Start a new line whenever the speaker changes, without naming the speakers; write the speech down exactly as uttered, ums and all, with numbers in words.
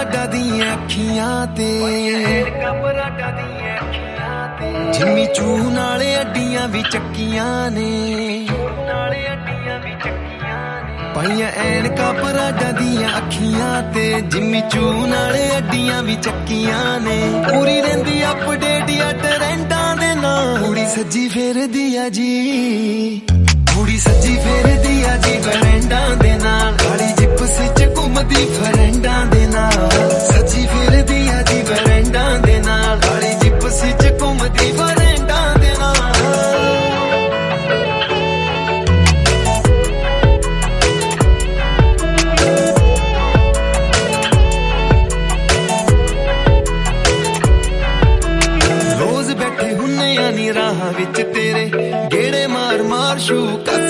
Prada ਦੀਆਂ ਅੱਖੀਆਂ ਤੇ ਜਿੰਮੀ ਚੂ ਨਾਲੇ ਅੱਡੀਆਂ ਵੀ ਚੱਕੀਆਂ ਨੇ ਪਾਈਆਂ ਐਨਕਾਂ ਪਰਾਡਾ ਦੀਆਂ ਅੱਖੀਆਂ ਤੇ ਜਿੰਮੀ ਚੂ ਨਾਲੇ ਅੱਡੀਆਂ ਵੀ ਚੱਕੀਆਂ ਨੇ ਪੂਰੀ ਰਹਿੰਦੀ ਅਪਡੇਟ ਆ ਟਰੈਂਡਾਂ ਦੇ ਨਾਲ ਕੁੜੀ ਸੱਜੀ ਫੇਰਦੀ ਆ ਜੀ ਕੁੜੀ ਸੱਜੀ ਫੇਰਦੀ ਆ ਜੀ ਟਰੈਂਡਾਂ ਦੇ ਨਾਲ ਕਾਲੀ ਜਿਪਸੀ ਚ ਘੁੰਮਦੀ ਫਰੈਂਡਾਂ ਦੇ ਨਾਲ ਸੱਜੀ ਫੇਰਦੀ ਆ ਜੀ ਟਰੈਂਡਾਂ ਦੇ ਨਾਲ ਕਾਲੀ ਜਿਪਸੀ ਚ ਘੁੰਮਦੀ ਫਰੈਂਡਾਂ ਦੇ ਨਾਲ ਰੋਜ਼ ਬੈਠੇ ਹੁੰਨੇ ਆ ਨੀ ਰਾਹਾਂ ਵਿੱਚ ਤੇਰੇ ਗੇੜੇ ਮਾਰ ਮਾਰ ਸ਼ੂ